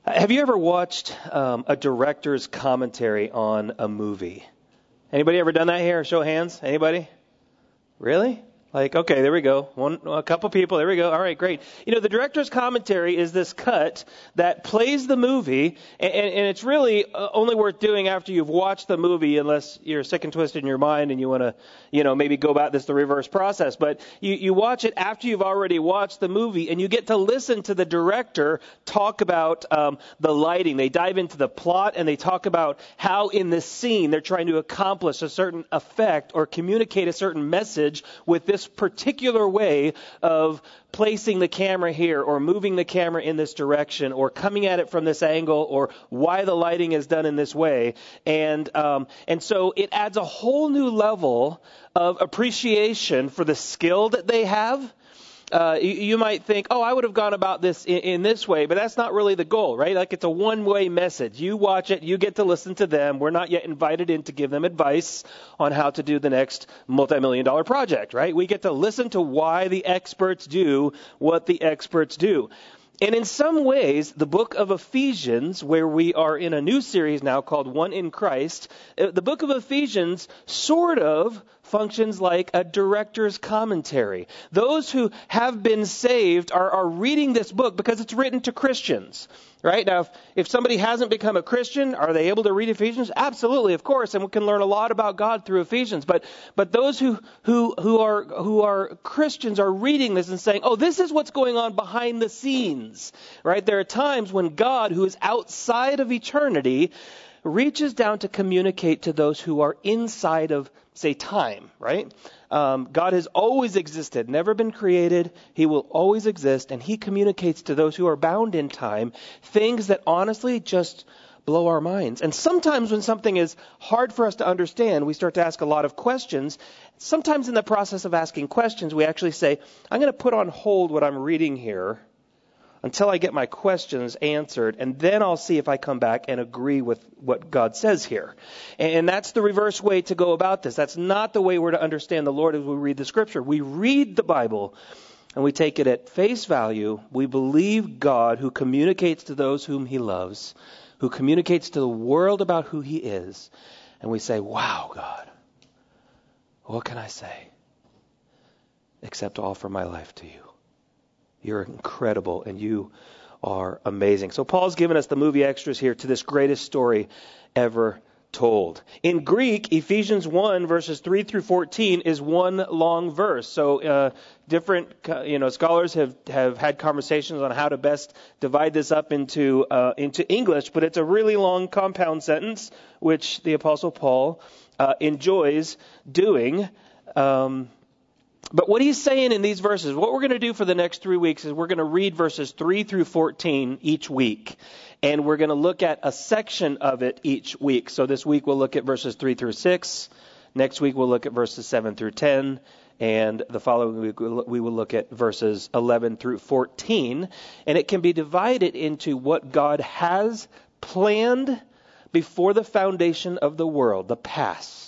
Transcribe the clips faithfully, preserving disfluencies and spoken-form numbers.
Have you ever watched um, a director's commentary on a movie? Anybody ever done that here? Show of hands. Anybody? Really? Like, okay, there we go. One, a couple people. There we go. All right, great. You know, the director's commentary is this cut that plays the movie, and, and it's really only worth doing after you've watched the movie, unless you're sick and twisted in your mind and you want to, you know, maybe go about this the reverse process. But you, you watch it after you've already watched the movie, and you get to listen to the director talk about um, the lighting. They dive into the plot, and they talk about how in this scene they're trying to accomplish a certain effect or communicate a certain message with this particular way of placing the camera here or moving the camera in this direction or coming at it from this angle or why the lighting is done in this way. And um, and so it adds a whole new level of appreciation for the skill that they have. Uh, you, you might think, oh, I would have gone about this in, in this way, but that's not really the goal, right? Like it's a one-way message. You watch it, you get to listen to them. We're not yet invited in to give them advice on how to do the next multi-million dollar project, right? We get to listen to why the experts do what the experts do. And in some ways, the book of Ephesians, where we are in a new series now called One in Christ, the book of Ephesians sort of functions like a director's commentary. Those who have been saved are, are reading this book because it's written to Christians. Right? Now, if, if somebody hasn't become a Christian, are they able to read Ephesians? Absolutely, of course, and we can learn a lot about God through Ephesians. But but those who who who are who are Christians are reading this and saying, "Oh, this is what's going on behind the scenes." Right? There are times when God, who is outside of eternity, reaches down to communicate to those who are inside of, say, time, right? Um, God has always existed, never been created. He will always exist, and he communicates to those who are bound in time things that honestly just blow our minds. And sometimes when something is hard for us to understand, we start to ask a lot of questions. Sometimes in the process of asking questions, we actually say, I'm going to put on hold what I'm reading here until I get my questions answered, and then I'll see if I come back and agree with what God says here. And that's the reverse way to go about this. That's not the way we're to understand the Lord as we read the Scripture. We read the Bible, and we take it at face value. We believe God, who communicates to those whom he loves, who communicates to the world about who he is. And we say, wow, God, what can I say except offer my life to you? You're incredible, and you are amazing. So Paul's given us the movie extras here to this greatest story ever told. In Greek, Ephesians one, verses three through fourteen is one long verse. So uh, different you know, scholars have, have had conversations on how to best divide this up into, uh, into English, but it's a really long compound sentence, which the Apostle Paul uh, enjoys doing. Um But what he's saying in these verses, what we're going to do for the next three weeks is we're going to read verses three through fourteen each week. And we're going to look at a section of it each week. So this week we'll look at verses three through six. Next week we'll look at verses seven through ten. And the following week we will look at verses eleven through fourteen. And it can be divided into what God has planned before the foundation of the world, the past.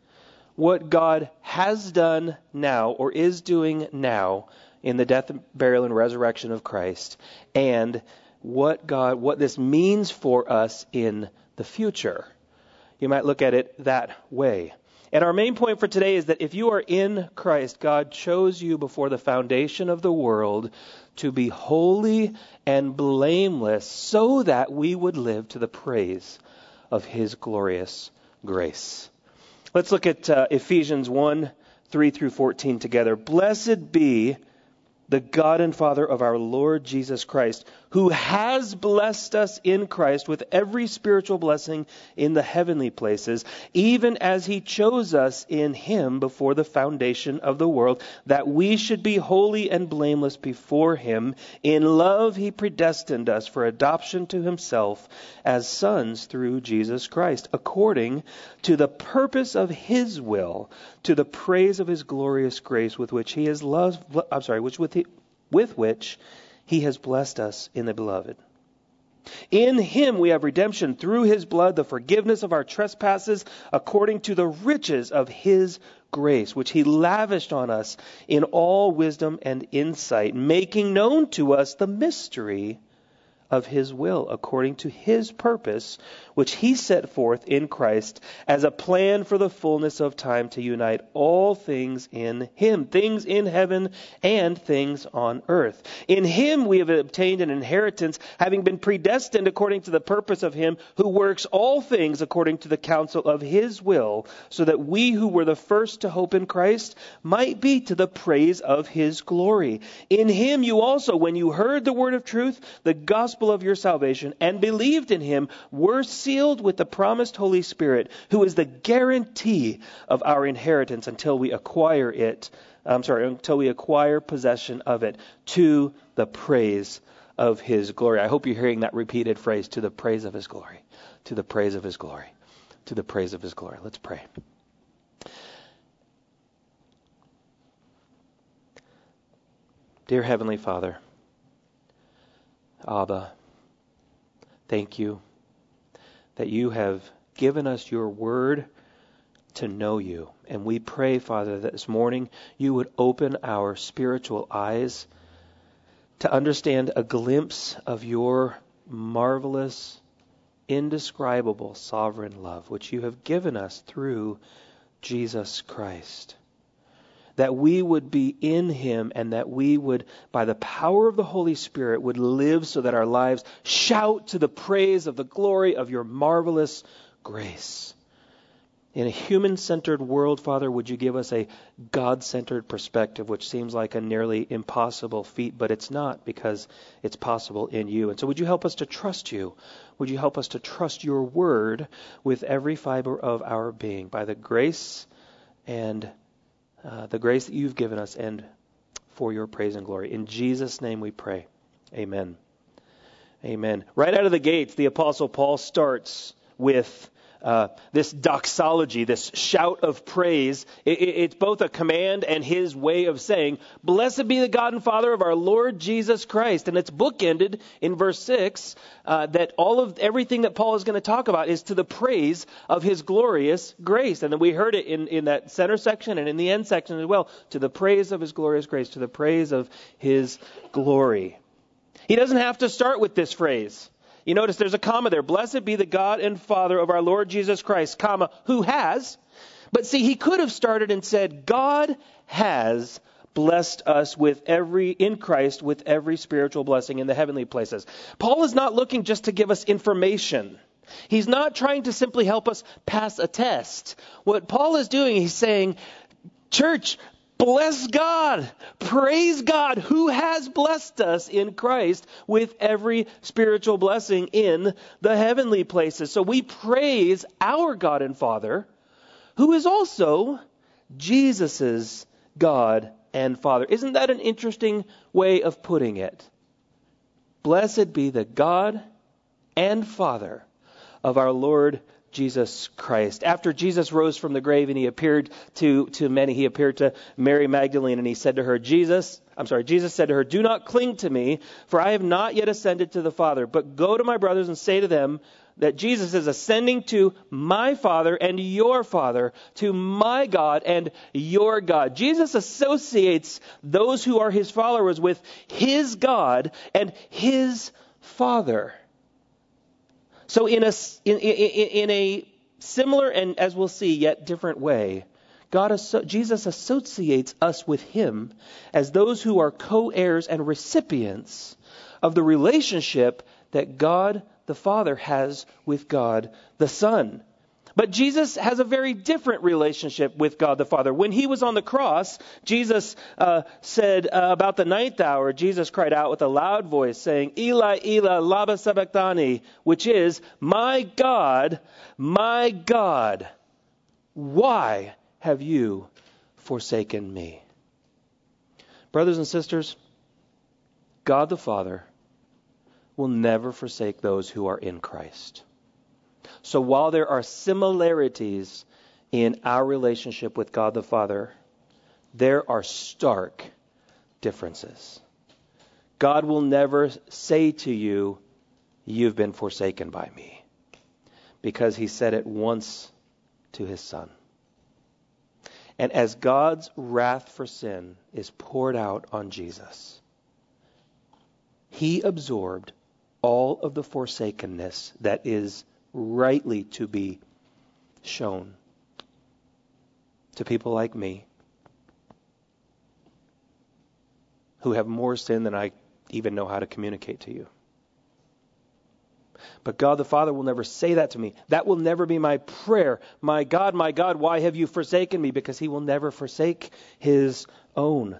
What God has done now or is doing now in the death, burial, and resurrection of Christ, and what God, what this means for us in the future. You might look at it that way. And our main point for today is that if you are in Christ, God chose you before the foundation of the world to be holy and blameless so that we would live to the praise of his glorious grace. Let's look at uh, Ephesians one, three through fourteen together. Blessed be the God and Father of our Lord Jesus Christ, who has blessed us in Christ with every spiritual blessing in the heavenly places, even as he chose us in him before the foundation of the world, that we should be holy and blameless before him. In love he predestined us for adoption to himself as sons through Jesus Christ, according to the purpose of his will, to the praise of his glorious grace with which he has loved, I'm sorry, which with he, with which he has blessed us in the beloved. In him we have redemption through his blood, the forgiveness of our trespasses, according to the riches of his grace, which he lavished on us in all wisdom and insight, making known to us the mystery of his will, according to his purpose, which he set forth in Christ as a plan for the fullness of time to unite all things in him, things in heaven and things on earth. In him we have obtained an inheritance, having been predestined according to the purpose of him who works all things according to the counsel of his will, so that we who were the first to hope in Christ might be to the praise of his glory. In him you also, when you heard the word of truth, the gospel of your salvation, and believed in him, were sealed with the promised Holy Spirit, who is the guarantee of our inheritance until we acquire it. I'm sorry, until we acquire possession of it, to the praise of his glory. I hope you're hearing that repeated phrase, to the praise of his glory, to the praise of his glory, to the praise of his glory. Let's pray. Dear Heavenly Father, Abba, thank you that you have given us your word to know you. And we pray, Father, that this morning you would open our spiritual eyes to understand a glimpse of your marvelous, indescribable, sovereign love, which you have given us through Jesus Christ. That we would be in him, and that we would, by the power of the Holy Spirit, would live so that our lives shout to the praise of the glory of your marvelous grace. In a human-centered world, Father, would you give us a God-centered perspective, which seems like a nearly impossible feat, but it's not, because it's possible in you. And so would you help us to trust you? Would you help us to trust your word with every fiber of our being, by the grace and Uh, the grace that you've given us, and for your praise and glory. In Jesus' name we pray. Amen. Amen. Right out of the gates, the Apostle Paul starts with uh, this doxology, this shout of praise. It, it, it's both a command and his way of saying, "Blessed be the God and Father of our Lord Jesus Christ." And it's bookended in verse six uh, that all of everything that Paul is going to talk about is to the praise of his glorious grace. And then we heard it in, in that center section and in the end section as well. To the praise of his glorious grace, to the praise of his glory. He doesn't have to start with this phrase. You notice there's a comma there. Blessed be the God and Father of our Lord Jesus Christ, comma, who has. But see, he could have started and said, God has blessed us with every, in Christ, with every spiritual blessing in the heavenly places. Paul is not looking just to give us information. He's not trying to simply help us pass a test. What Paul is doing, he's saying, church, bless God, praise God, who has blessed us in Christ with every spiritual blessing in the heavenly places. So we praise our God and Father, who is also Jesus's God and Father. Isn't that an interesting way of putting it? Blessed be the God and Father of our Lord Jesus Christ. After Jesus rose from the grave and he appeared to, to many, he appeared to Mary Magdalene, and he said to her, Jesus, I'm sorry, Jesus said to her, do not cling to me, for I have not yet ascended to the Father, but go to my brothers and say to them that Jesus is ascending to my Father and your Father, to my God and your God. Jesus associates those who are his followers with his God and his Father. So in a, in, in, in a similar and, as we'll see, yet different way, God, Jesus associates us with him as those who are co-heirs and recipients of the relationship that God the Father has with God the Son. But Jesus has a very different relationship with God the Father. When he was on the cross, Jesus uh, said uh, about the ninth hour, Jesus cried out with a loud voice saying, Eli, Eli, lama sabachthani, which is, my God, my God, why have you forsaken me? Brothers and sisters, God the Father will never forsake those who are in Christ. So while there are similarities in our relationship with God the Father, there are stark differences. God will never say to you, you've been forsaken by me, because he said it once to his Son. And as God's wrath for sin is poured out on Jesus, he absorbed all of the forsakenness that is rightly to be shown to people like me who have more sin than I even know how to communicate to you. But God the Father will never say that to me. That will never be my prayer. My God, my God, why have you forsaken me? Because he will never forsake his own.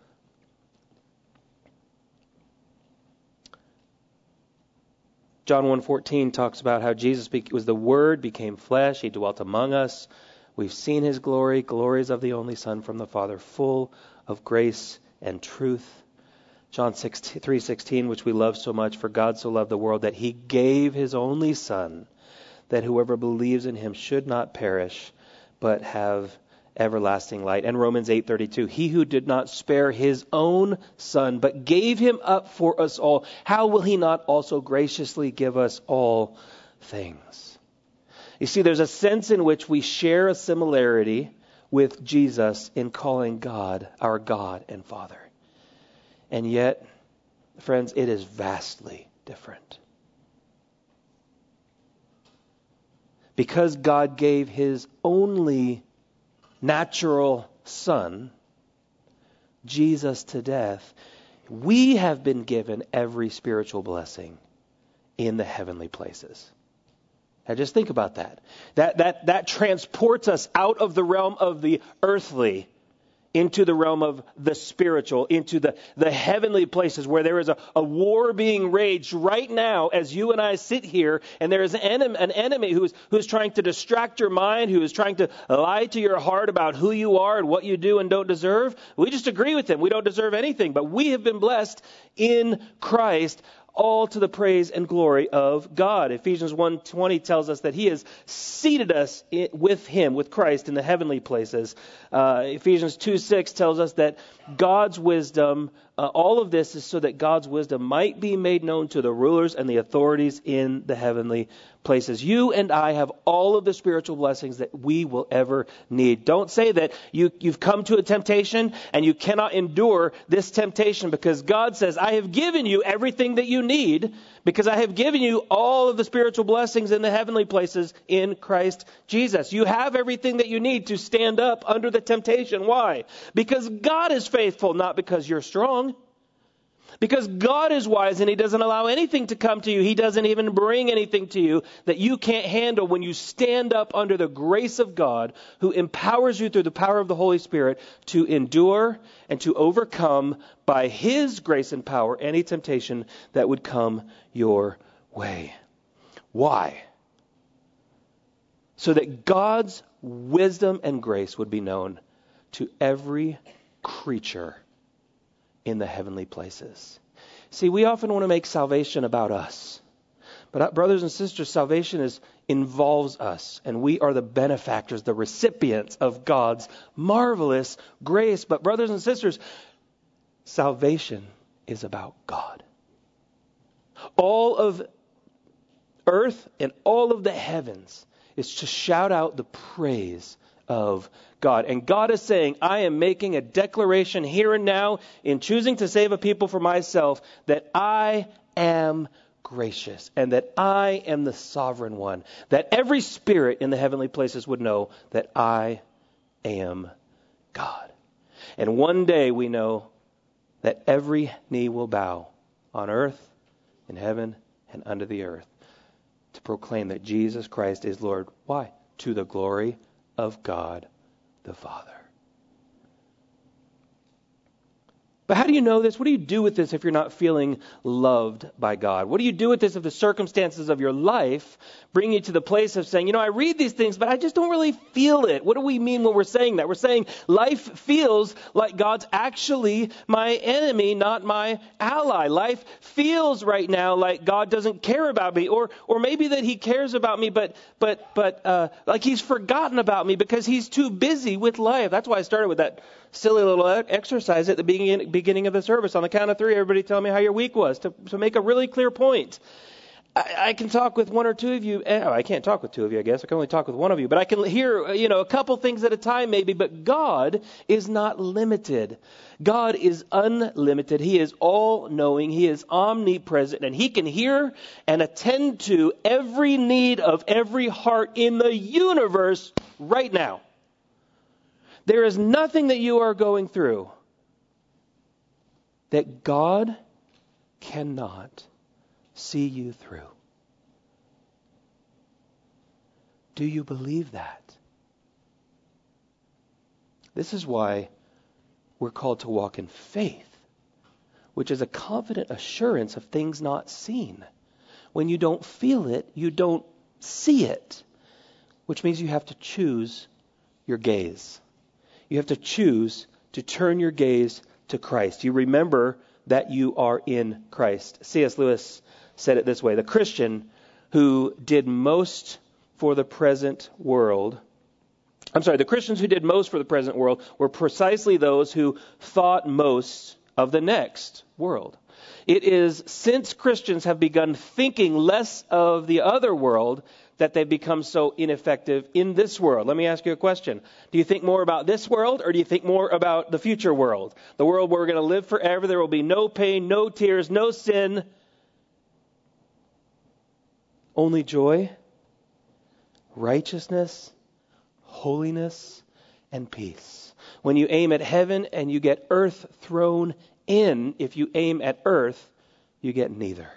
John one fourteen talks about how Jesus was the Word, became flesh, he dwelt among us. We've seen his glory, glories of the only Son from the Father, full of grace and truth. John three sixteen, which we love so much, for God so loved the world that he gave his only Son, that whoever believes in him should not perish, but have everlasting light. And Romans eight thirty-two, he who did not spare his own Son, but gave him up for us all, how will he not also graciously give us all things? You see, there's a sense in which we share a similarity with Jesus in calling God our God and Father. And yet, friends, it is vastly different. Because God gave his only natural Son, Jesus, to death, we have been given every spiritual blessing in the heavenly places. Now just think about that. That that that transports us out of the realm of the earthly into the realm of the spiritual, into the, the heavenly places where there is a, a war being raged right now as you and I sit here, and there is an enemy, an enemy who is who is trying to distract your mind, who is trying to lie to your heart about who you are and what you do and don't deserve. We just agree with him. We don't deserve anything, but we have been blessed in Christ, all to the praise and glory of God. Ephesians one twenty tells us that he has seated us in, with him, with Christ, in the heavenly places. Uh, Ephesians two six tells us that God's wisdom, uh, all of this is so that God's wisdom might be made known to the rulers and the authorities in the heavenly places. You and I have all of the spiritual blessings that we will ever need. Don't say that you, you've come to a temptation and you cannot endure this temptation, because God says, I have given you everything that you need, because I have given you all of the spiritual blessings in the heavenly places in Christ Jesus. You have everything that you need to stand up under the temptation. Why? Because God is faithful, not because you're strong. Because God is wise and he doesn't allow anything to come to you. He doesn't even bring anything to you that you can't handle when you stand up under the grace of God, who empowers you through the power of the Holy Spirit to endure and to overcome by his grace and power any temptation that would come your way. Why? So that God's wisdom and grace would be known to every creature in the heavenly places. See, we often want to make salvation about us. But brothers and sisters, salvation is involves us, and we are the benefactors, the recipients of God's marvelous grace. But brothers and sisters, salvation is about God. All of earth and all of the heavens is to shout out the praise of God. And God is saying, I am making a declaration here and now in choosing to save a people for myself, that I am gracious and that I am the sovereign one, that every spirit in the heavenly places would know that I am God. And one day we know that every knee will bow on earth, in heaven, and under the earth to proclaim that Jesus Christ is Lord. Why? To the glory of God the Father. But how do you know this? What do you do with this if you're not feeling loved by God? What do you do with this if the circumstances of your life bring you to the place of saying, you know, I read these things, but I just don't really feel it? What do we mean when we're saying that? We're saying life feels like God's actually my enemy, not my ally. Life feels right now like God doesn't care about me, or or maybe that he cares about me, but but but uh, like he's forgotten about me because he's too busy with life. That's why I started with that silly little exercise at the beginning beginning of the service. On the count of three, everybody tell me how your week was, to, to make a really clear point. I, I can talk with one or two of you. eh, I can't talk with two of you, I guess. I can only talk with one of you. But I can hear, uh, you know, a couple things at a time maybe. But God is not limited. God is unlimited. He is all-knowing. He is omnipresent. And He can hear and attend to every need of every heart in the universe right now. There is nothing that you are going through that God cannot see you through. Do you believe that? This is why we're called to walk in faith, which is a confident assurance of things not seen. When you don't feel it, you don't see it, which means you have to choose your gaze. You have to choose to turn your gaze to Christ. You remember that you are in Christ. C S Lewis said it this way: the Christian who did most for the present world, I'm sorry, the Christians who did most for the present world were precisely those who thought most of the next world. It is since Christians have begun thinking less of the other world that they've become so ineffective in this world. Let me ask you a question. Do you think more about this world, or do you think more about the future world? The world where we're going to live forever. There will be no pain, no tears, no sin. Only joy, righteousness, holiness, and peace. When you aim at heaven and you get earth thrown in, if you aim at earth, you get neither.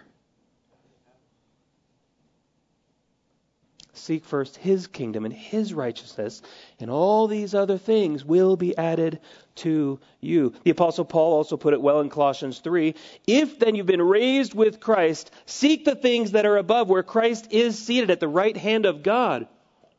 Seek first His kingdom and His righteousness, and all these other things will be added to you. The Apostle Paul also put it well in Colossians three. If then you've been raised with Christ, seek the things that are above, where Christ is seated at the right hand of God.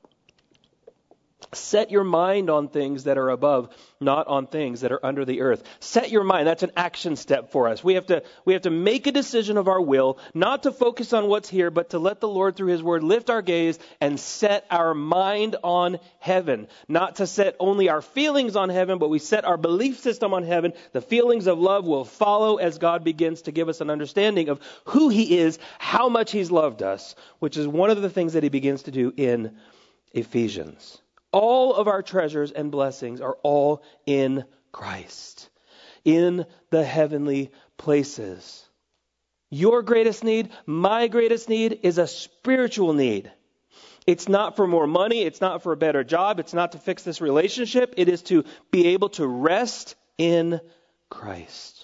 Set your mind on things that are above, not on things that are under the earth. Set your mind. That's an action step for us. We have to, we have to make a decision of our will, not to focus on what's here, but to let the Lord through His word lift our gaze and set our mind on heaven. Not to set only our feelings on heaven, but we set our belief system on heaven. The feelings of love will follow as God begins to give us an understanding of who He is, how much He's loved us, which is one of the things that He begins to do in Ephesians. All of our treasures and blessings are all in Christ, in the heavenly places. Your greatest need, my greatest need, is a spiritual need. It's not for more money. It's not for a better job. It's not to fix this relationship. It is to be able to rest in Christ.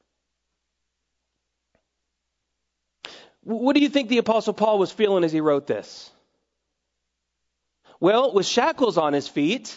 What do you think the Apostle Paul was feeling as he wrote this? Well, with shackles on his feet,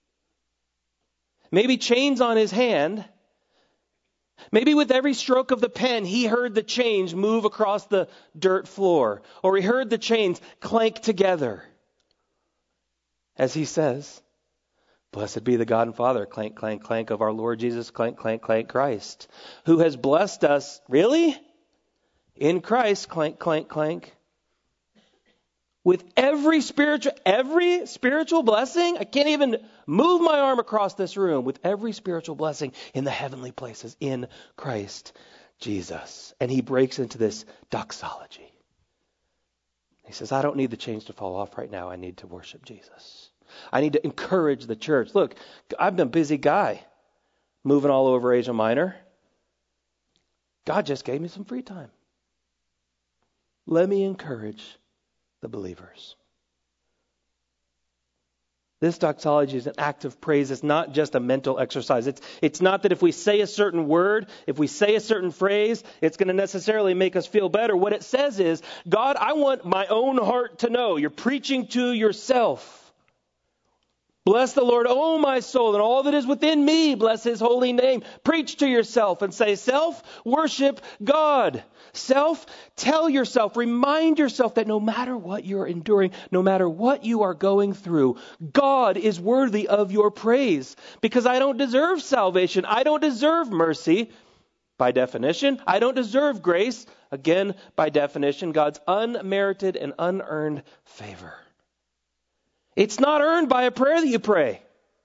maybe chains on his hand, maybe with every stroke of the pen, he heard the chains move across the dirt floor, or he heard the chains clank together. As he says, blessed be the God and Father, clank, clank, clank, of our Lord Jesus, clank, clank, clank, Christ, who has blessed us, really? In Christ, clank, clank, clank. With every spiritual, every spiritual blessing, I can't even move my arm across this room, with every spiritual blessing in the heavenly places in Christ Jesus. And he breaks into this doxology. He says, I don't need the chains to fall off right now. I need to worship Jesus. I need to encourage the church. Look, I've been a busy guy moving all over Asia Minor. God just gave me some free time. Let me encourage the believers. This doxology is an act of praise. It's not just a mental exercise. It's, it's not that if we say a certain word, if we say a certain phrase, it's going to necessarily make us feel better. What it says is, God, I want my own heart to know. You're preaching to yourself. Bless the Lord, O my soul, and all that is within me. Bless His holy name. Preach to yourself and say, self, worship God. Self, tell yourself, remind yourself that no matter what you're enduring, no matter what you are going through, God is worthy of your praise. Because I don't deserve salvation. I don't deserve mercy. By definition, I don't deserve grace. Again, by definition, God's unmerited and unearned favor. It's not earned by a prayer that you pray.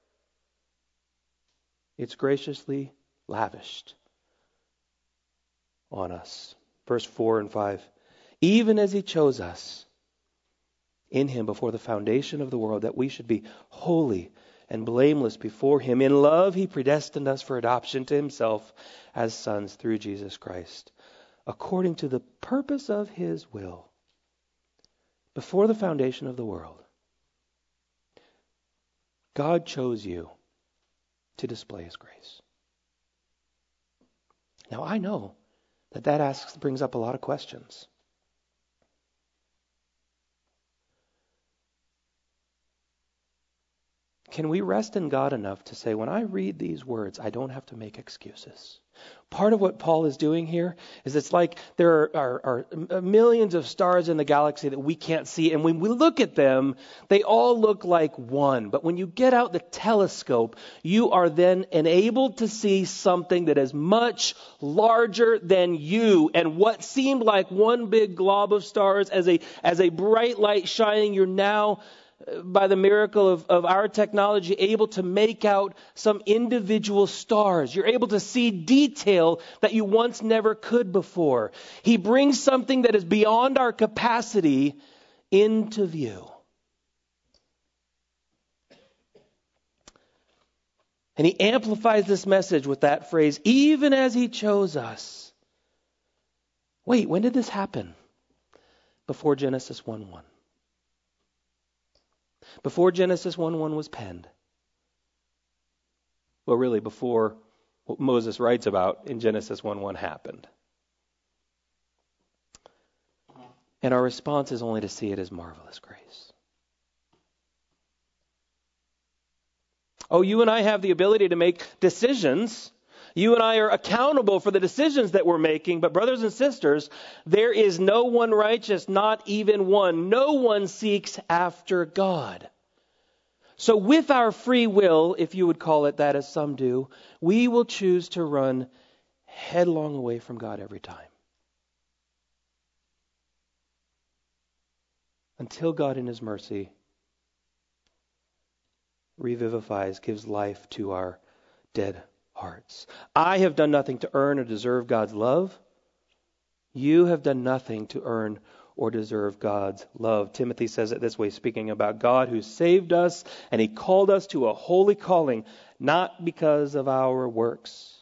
It's graciously lavished on us. Verse four and five. even as he chose us in him before the foundation of the world, that we should be holy and blameless before him. In love, he predestined us for adoption to himself as sons through Jesus Christ, according to the purpose of his will, before the foundation of the world. God chose you to display his grace. Now, I know that that asks, brings up a lot of questions. Can we rest in God enough to say, when I read these words, I don't have to make excuses? Part of what Paul is doing here is it's like there are, are, are millions of stars in the galaxy that we can't see. And when we look at them, they all look like one. But when you get out the telescope, you are then enabled to see something that is much larger than you. And what seemed like one big glob of stars as a, as a bright light shining, you're now, by the miracle of, of our technology, able to make out some individual stars. You're able to see detail that you once never could before. He brings something that is beyond our capacity into view. And he amplifies this message with that phrase, even as he chose us. Wait, when did this happen? Before Genesis one one. Before Genesis one one was penned. Well, really, before what Moses writes about in Genesis one one happened. And our response is only to see it as marvelous grace. Oh, you and I have the ability to make decisions. You and I are accountable for the decisions that we're making. But brothers and sisters, there is no one righteous, not even one. No one seeks after God. So with our free will, if you would call it that, as some do, we will choose to run headlong away from God every time. Until God in his mercy revivifies, gives life to our dead hearts. I have done nothing to earn or deserve God's love. You have done nothing to earn or deserve God's love. Timothy says it this way, speaking about God who saved us, and he called us to a holy calling, not because of our works,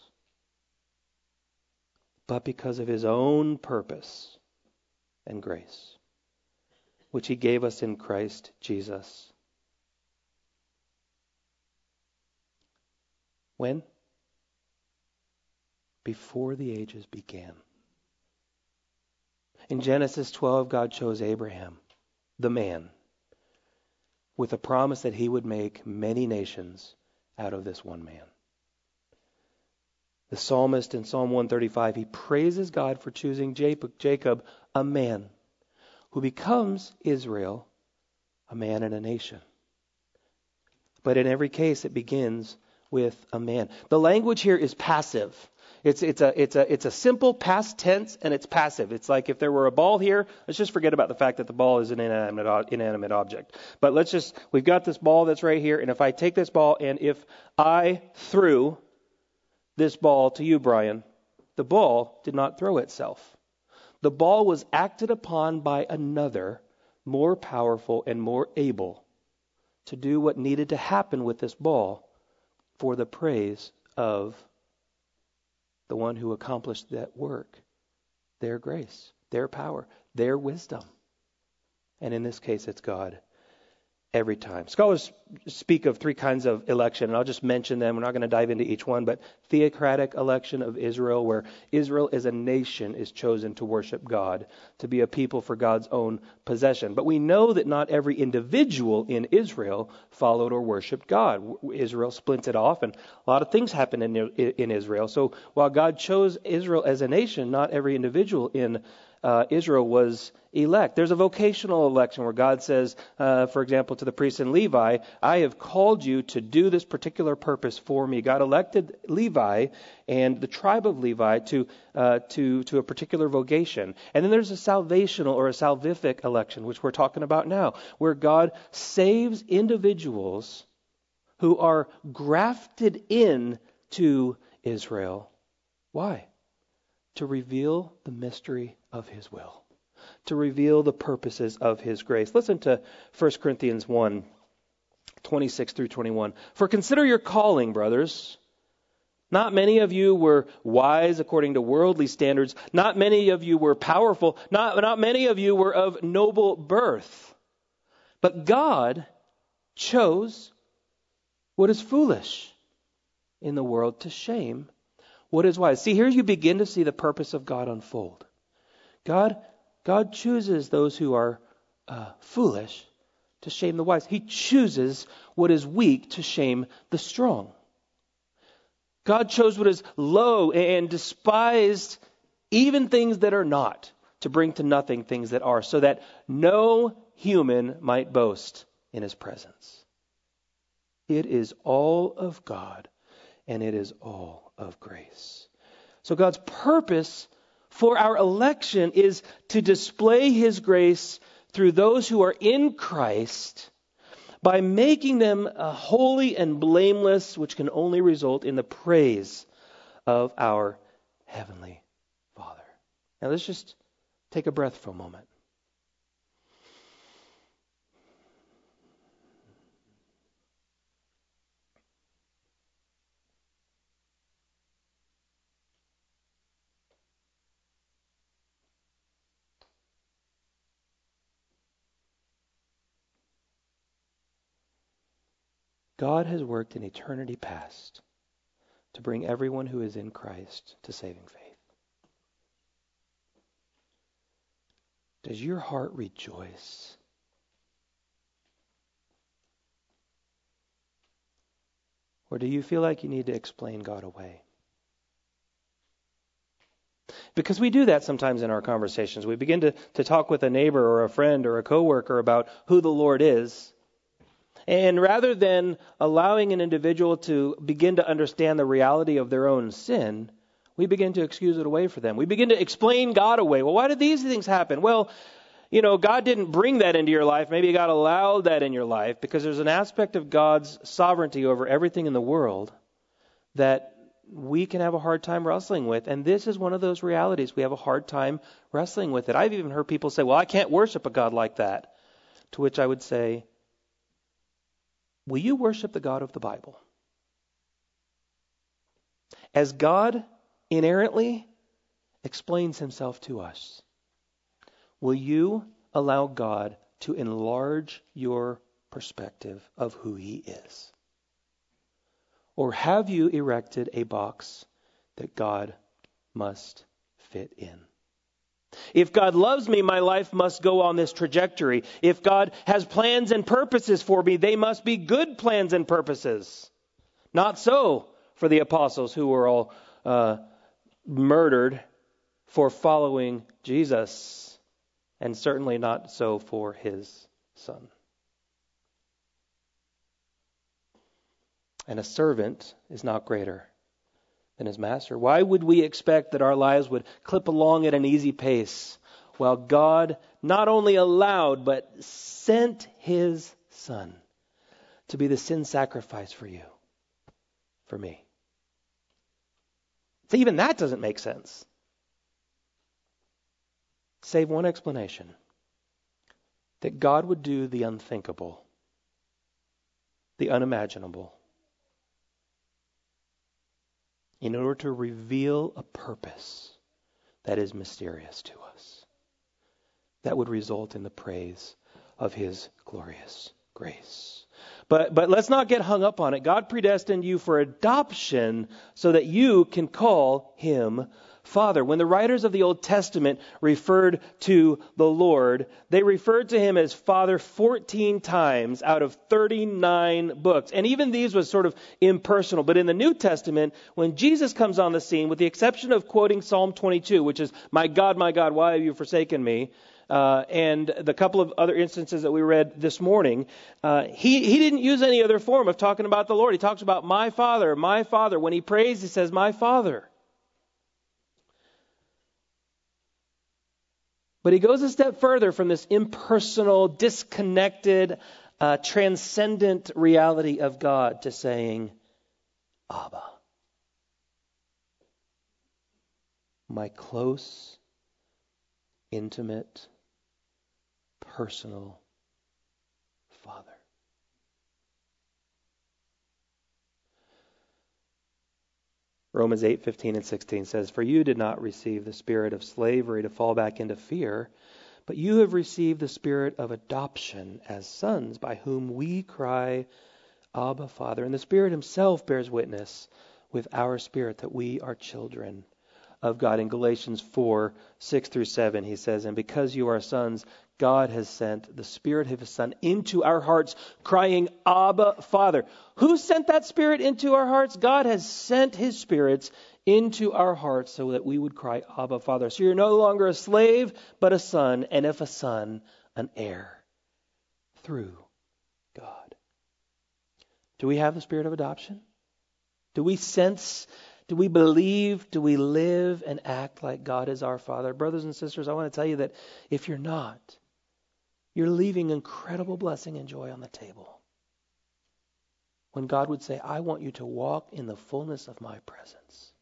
but because of his own purpose and grace, which he gave us in Christ Jesus. When? Before the ages began. In Genesis twelve, God chose Abraham, the man, with a promise that he would make many nations out of this one man. The psalmist in Psalm one thirty-five, he praises God for choosing Jacob, a man, who becomes Israel, a man and a nation. But in every case, it begins with a man. The language here is passive. It's it's a it's a it's a simple past tense, and it's passive. It's like if there were a ball here, let's just forget about the fact that the ball is an inanimate inanimate object. But let's just we've got this ball that's right here, and if I take this ball and if I threw this ball to you, Brian, the ball did not throw itself. The ball was acted upon by another, more powerful and more able to do what needed to happen with this ball for the praise of the one who accomplished that work, their grace, their power, their wisdom. And in this case, it's God every time. Scholars speak of three kinds of election, and I'll just mention them. We're not going to dive into each one, but theocratic election of Israel, where Israel as a nation is chosen to worship God, to be a people for God's own possession. But we know that not every individual in Israel followed or worshiped God. Israel splintered off, and a lot of things happened in, in Israel. So while God chose Israel as a nation, not every individual in Uh, Israel was elect. There's a vocational election where God says, uh, for example, to the priests and Levi, I have called you to do this particular purpose for me. God elected Levi and the tribe of Levi to uh, to to a particular vocation. And then there's a salvational or a salvific election, which we're talking about now, where God saves individuals who are grafted in to Israel. Why? To reveal the mystery of his will, to reveal the purposes of his grace. Listen to First Corinthians one, twenty-six through twenty-one. For consider your calling, brothers. Not many of you were wise according to worldly standards. Not many of you were powerful. Not, not many of you were of noble birth. But God chose what is foolish in the world to shame what is wise. See, here you begin to see the purpose of God unfold. God, God chooses those who are uh, foolish to shame the wise. He chooses what is weak to shame the strong. God chose what is low and despised, even things that are not, to bring to nothing things that are, so that no human might boast in his presence. It is all of God, and it is all of grace. So God's purpose for our election is to display his grace through those who are in Christ, by making them uh, holy and blameless, which can only result in the praise of our Heavenly Father. Now let's just take a breath for a moment. God has worked in eternity past to bring everyone who is in Christ to saving faith. Does your heart rejoice? Or do you feel like you need to explain God away? Because we do that sometimes in our conversations. We begin to, to talk with a neighbor or a friend or a coworker about who the Lord is. And rather than allowing an individual to begin to understand the reality of their own sin, we begin to excuse it away for them. We begin to explain God away. Well, why did these things happen? Well, you know, God didn't bring that into your life. Maybe God allowed that in your life because there's an aspect of God's sovereignty over everything in the world that we can have a hard time wrestling with. And this is one of those realities. We have a hard time wrestling with it. I've even heard people say, well, I can't worship a God like that. To which I would say, will you worship the God of the Bible? As God inerrantly explains himself to us, will you allow God to enlarge your perspective of who he is? Or have you erected a box that God must fit in? If God loves me, my life must go on this trajectory. If God has plans and purposes for me, they must be good plans and purposes. Not so for the apostles who were all uh, murdered for following Jesus, and certainly not so for his son. And a servant is not greater than his master. Why would we expect that our lives would clip along at an easy pace while God not only allowed but sent his son to be the sin sacrifice for you, for me? So even that doesn't make sense. Save one explanation: that God would do the unthinkable, the unimaginable, in order to reveal a purpose that is mysterious to us, that would result in the praise of his glorious grace. But but let's not get hung up on it. God predestined you for adoption so that you can call him Father. When the writers of the Old Testament referred to the Lord, they referred to him as Father fourteen times out of thirty-nine books. And even these was sort of impersonal. But in the New Testament, when Jesus comes on the scene, with the exception of quoting Psalm twenty-two, which is, "My God, my God, why have you forsaken me?" Uh, and the couple of other instances that we read this morning, uh, he, he didn't use any other form of talking about the Lord. He talks about my Father, my Father. When he prays, he says, my Father. But he goes a step further from this impersonal, disconnected, uh, transcendent reality of God to saying, Abba, my close, intimate personal Father. Romans eight fifteen and sixteen says, "For you did not receive the spirit of slavery to fall back into fear, but you have received the spirit of adoption as sons, by whom we cry, Abba, Father." And the Spirit himself bears witness with our spirit that we are children of God. In Galatians four, six through seven, he says, "And because you are sons, God has sent the Spirit of His Son into our hearts, crying, Abba, Father." Who sent that Spirit into our hearts? God has sent His spirits into our hearts so that we would cry, Abba, Father. So you're no longer a slave, but a son, and if a son, an heir through God. Do we have the spirit of adoption? Do we sense, do we believe, do we live and act like God is our Father? Brothers and sisters, I want to tell you that if you're not, you're leaving incredible blessing and joy on the table. When God would say, I want you to walk in the fullness of my presence.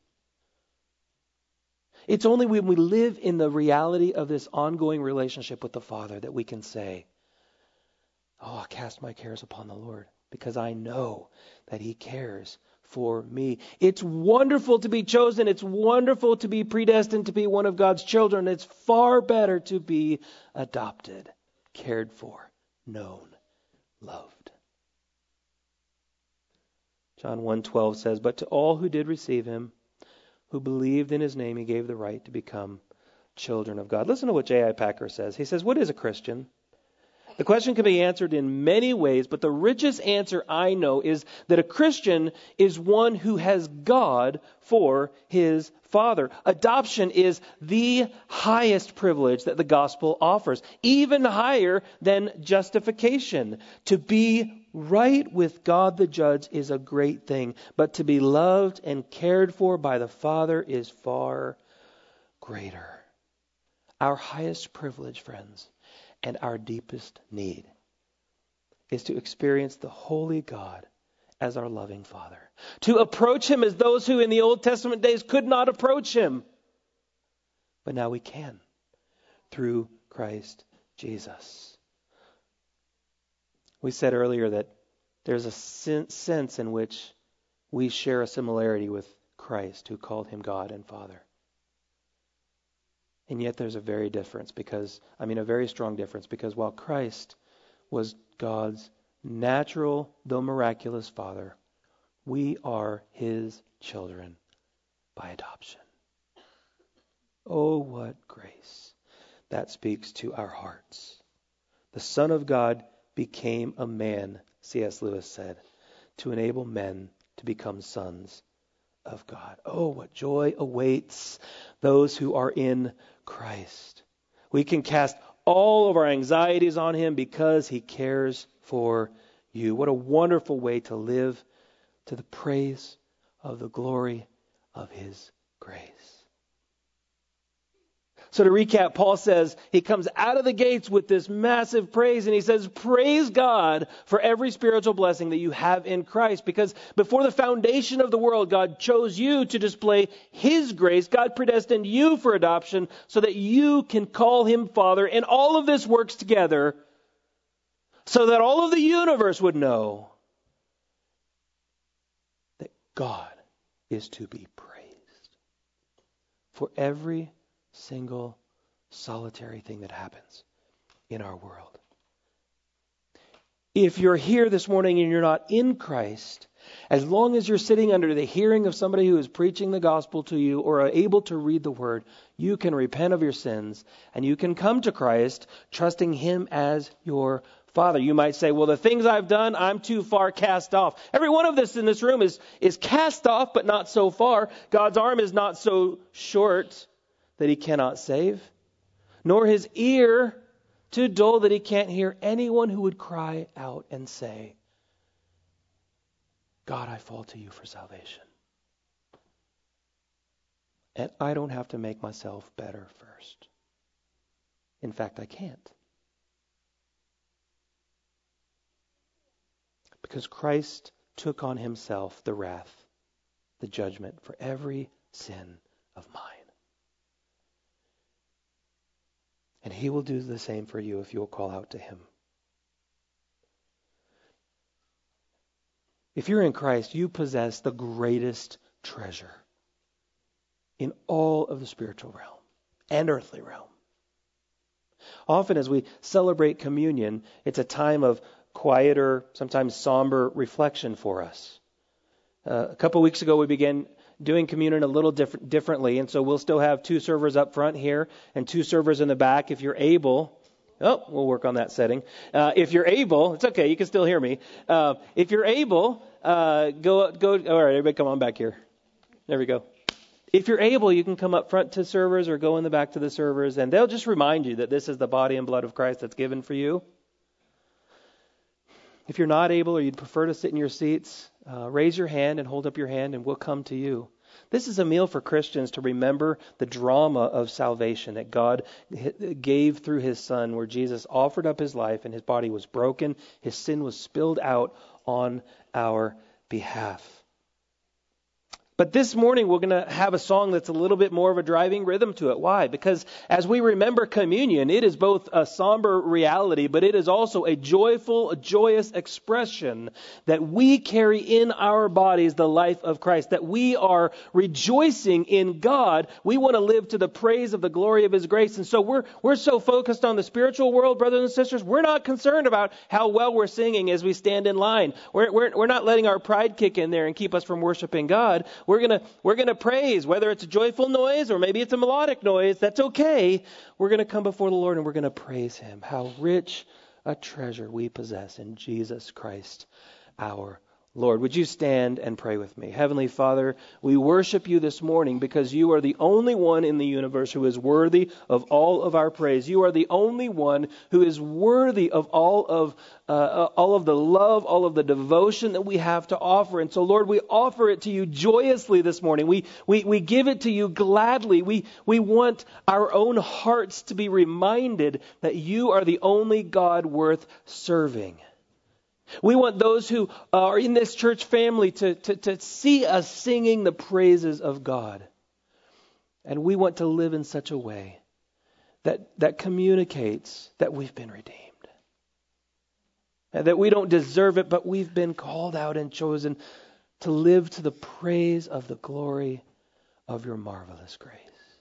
It's only when we live in the reality of this ongoing relationship with the Father that we can say, oh, I cast my cares upon the Lord, because I know that He cares for me. It's wonderful to be chosen. It's wonderful to be predestined to be one of God's children. It's far better to be adopted, cared for, known, loved. John one twelve says, "But to all who did receive Him, who believed in His name, He gave the right to become children of God." Listen to what J I Packer says. He says, what is a Christian? The question can be answered in many ways, but the richest answer I know is that a Christian is one who has God for his Father. Adoption is the highest privilege that the gospel offers, even higher than justification. To be right with God the judge is a great thing, but to be loved and cared for by the Father is far greater. Our highest privilege, friends, and our deepest need is to experience the holy God as our loving Father. To approach Him as those who in the Old Testament days could not approach Him. But now we can through Christ Jesus. We said earlier that there's a sense in which we share a similarity with Christ, who called Him God and Father. And yet there's a very difference because, I mean a very strong difference, because while Christ was God's natural, though miraculous Father, we are His children by adoption. Oh, what grace that speaks to our hearts. The Son of God became a man, C S Lewis said, to enable men to become sons of God. Oh, what joy awaits those who are in Christ. We can cast all of our anxieties on Him because He cares for you. What a wonderful way to live to the praise of the glory of His grace. So to recap, Paul says he comes out of the gates with this massive praise, and he says, praise God for every spiritual blessing that you have in Christ, because before the foundation of the world, God chose you to display His grace. God predestined you for adoption so that you can call Him Father, and all of this works together so that all of the universe would know that God is to be praised for every single solitary thing that happens in our world. If you're here this morning and you're not in Christ, as long as you're sitting under the hearing of somebody who is preaching the gospel to you or are able to read the word, you can repent of your sins and you can come to Christ trusting Him as your Father. You might say, well, the things I've done, I'm too far cast off. Every one of us in this room is, is cast off, but not so far. God's arm is not so short that He cannot save, nor His ear too dull that He can't hear anyone who would cry out and say, God, I fall to You for salvation. And I don't have to make myself better first. In fact, I can't. Because Christ took on Himself the wrath, the judgment for every sin of mine. And he will do the same for you if you'll call out to him. If you're in Christ, you possess the greatest treasure in all of the spiritual realm and earthly realm. Often as we celebrate communion, it's a time of quieter, sometimes somber reflection for us. Uh, a couple weeks ago, we began doing communion a little diff- differently, and so we'll still have two servers up front here and two servers in the back. If you're able, oh, we'll work on that setting. Uh, if you're able, it's okay, you can still hear me. Uh, if you're able, uh, go, go, all right, everybody come on back here. There we go. If you're able, you can come up front to servers or go in the back to the servers, and they'll just remind you that this is the body and blood of Christ that's given for you. If you're not able or you'd prefer to sit in your seats, uh, raise your hand and hold up your hand and we'll come to you. This is a meal for Christians to remember the drama of salvation that God gave through his Son, where Jesus offered up his life and his body was broken. His sin was spilled out on our behalf. But this morning we're going to have a song that's a little bit more of a driving rhythm to it. Why? Because as we remember communion, it is both a somber reality, but it is also a joyful, a joyous expression that we carry in our bodies the life of Christ, that we are rejoicing in God. We want to live to the praise of the glory of his grace. And so we're we're so focused on the spiritual world, brothers and sisters, we're not concerned about how well we're singing as we stand in line. We're we're, we're not letting our pride kick in there and keep us from worshiping God. We're going to we're going to praise, whether it's a joyful noise or maybe it's a melodic noise. That's okay. We're going to come before the Lord and we're going to praise him. How rich a treasure we possess in Jesus Christ, our Lord. Would you stand and pray with me? Heavenly Father, we worship you this morning because you are the only one in the universe who is worthy of all of our praise. You are the only one who is worthy of all of uh, all of the love, all of the devotion that we have to offer. And so, Lord, we offer it to you joyously this morning. We we we give it to you gladly. We we want our own hearts to be reminded that you are the only God worth serving. We want those who are in this church family to, to, to see us singing the praises of God. And we want to live in such a way that, that communicates that we've been redeemed. And that we don't deserve it, but we've been called out and chosen to live to the praise of the glory of your marvelous grace.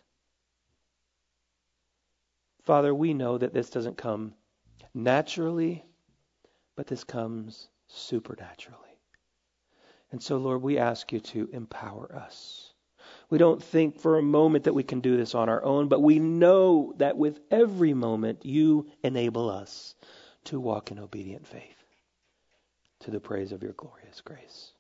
Father, we know that this doesn't come naturally, but this comes supernaturally. And so, Lord, we ask you to empower us. We don't think for a moment that we can do this on our own, but we know that with every moment you enable us to walk in obedient faith to the praise of your glorious grace.